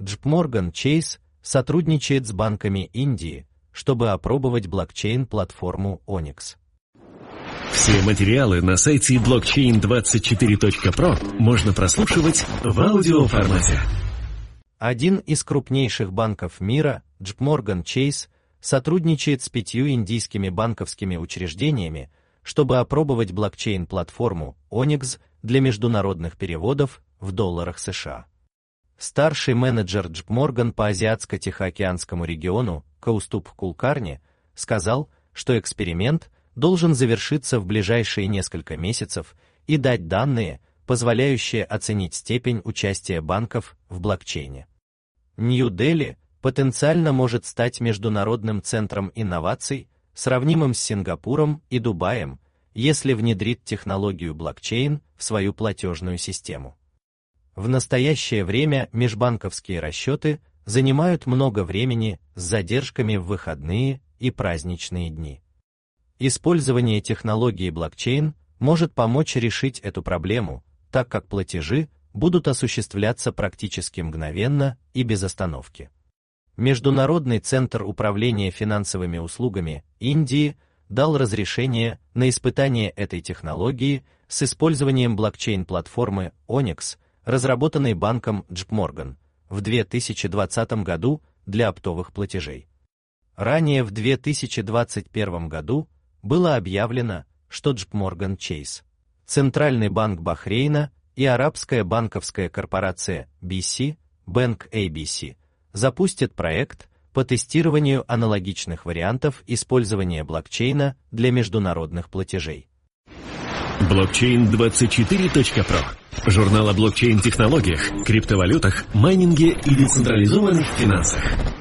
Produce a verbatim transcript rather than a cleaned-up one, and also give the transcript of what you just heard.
джей пи Morgan Chase сотрудничает с банками Индии, чтобы опробовать блокчейн-платформу Onyx. Все материалы на сайте блокчейн двадцать четыре точка про можно прослушивать в аудиоформате. Один из крупнейших банков мира, джей пи Morgan Chase, сотрудничает с пятью индийскими банковскими учреждениями, чтобы опробовать блокчейн-платформу Onyx для международных переводов в долларах США. Старший менеджер джей пи Morgan по Азиатско-Тихоокеанскому региону Каустуб Кулкарни сказал, что эксперимент должен завершиться в ближайшие несколько месяцев и дать данные, позволяющие оценить степень участия банков в блокчейне. Нью-Дели потенциально может стать международным центром инноваций, сравнимым с Сингапуром и Дубаем, если внедрит технологию блокчейн в свою платежную систему. В настоящее время межбанковские расчеты занимают много времени с задержками в выходные и праздничные дни. Использование технологии блокчейн может помочь решить эту проблему, так как платежи будут осуществляться практически мгновенно и без остановки. Международный центр управления финансовыми услугами Индии дал разрешение на испытание этой технологии с использованием блокчейн-платформы Onyx, разработанной банком джей пи Morgan, в две тысячи двадцатом году для оптовых платежей. Ранее в две тысячи двадцать первом году было объявлено, что джей пи Morgan Chase, Центральный банк Бахрейна и арабская банковская корпорация би си, Bank эй би си, запустят проект по тестированию аналогичных вариантов использования блокчейна для международных платежей. блокчейн двадцать четыре точка про. Журнал о блокчейн-технологиях, криптовалютах, майнинге и децентрализованных финансах.